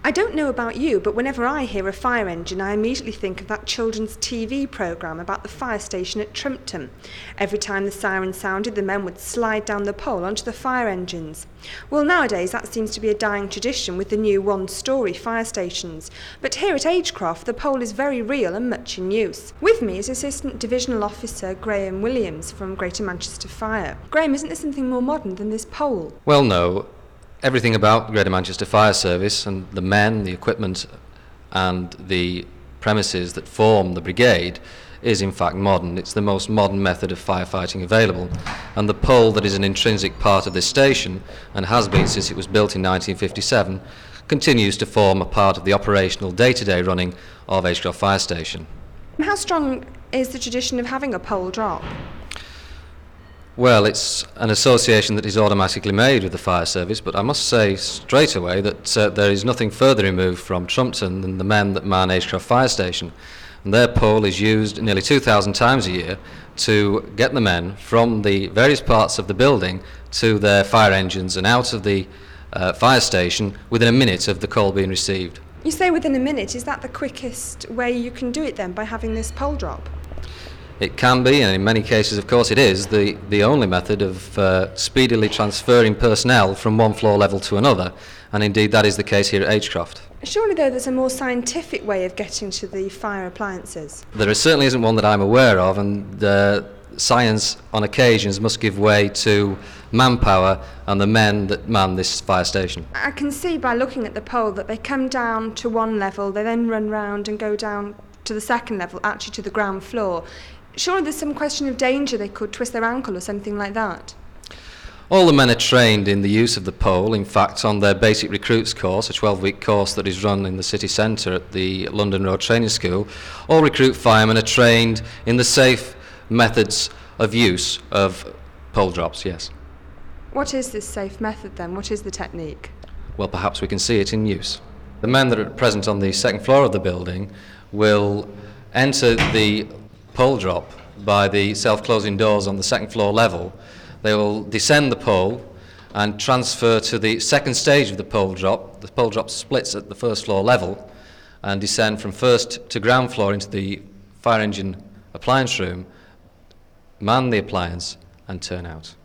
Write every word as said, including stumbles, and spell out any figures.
I don't know about you, but whenever I hear a fire engine, I immediately think of that children's T V programme about the fire station at Trimpton. Every time the siren sounded, the men would slide down the pole onto the fire engines. Well, nowadays that seems to be a dying tradition with the new one-storey fire stations. But here at Agecroft, the pole is very real and much in use. With me is Assistant Divisional Officer Graham Williams from Greater Manchester Fire. Graham, isn't there something more modern than this pole? Well, no. Everything about Greater Manchester Fire Service and the men, the equipment and the premises that form the brigade is in fact modern. It's the most modern method of firefighting available, and the pole that is an intrinsic part of this station and has been since it was built in nineteen fifty-seven continues to form a part of the operational day-to-day running of Agecroft Fire Station. How strong is the tradition of having a pole drop? Well, it's an association that is automatically made with the fire service, but I must say straight away that uh, there is nothing further removed from Trumpton than the men that man Agecroft Fire Station. And their pole is used nearly two thousand times a year to get the men from the various parts of the building to their fire engines and out of the uh, fire station within a minute of the call being received. You say within a minute. Is that the quickest way you can do it then, by having this pole drop? It can be, and in many cases, of course, it is, the, the only method of uh, speedily transferring personnel from one floor level to another, and indeed that is the case here at Agecroft. Surely, though, there's a more scientific way of getting to the fire appliances. There certainly isn't one that I'm aware of, and uh, science on occasions must give way to manpower and the men that man this fire station. I can see by looking at the pole that they come down to one level, they then run round and go down to the second level, actually to the ground floor. Surely there's some question of danger, they could twist their ankle or something like that. All the men are trained in the use of the pole. In fact, on their basic recruits course, a twelve-week course that is run in the city centre at the London Road Training School, all recruit firemen are trained in the safe methods of use of pole drops, yes. What is this safe method then? What is the technique? Well, perhaps we can see it in use. The men that are present on the second floor of the building will enter the pole drop by the self-closing doors on the second floor level. They will descend the pole and transfer to the second stage of the pole drop. The pole drop splits at the first floor level and descend from first to ground floor into the fire engine appliance room, man the appliance and turn out.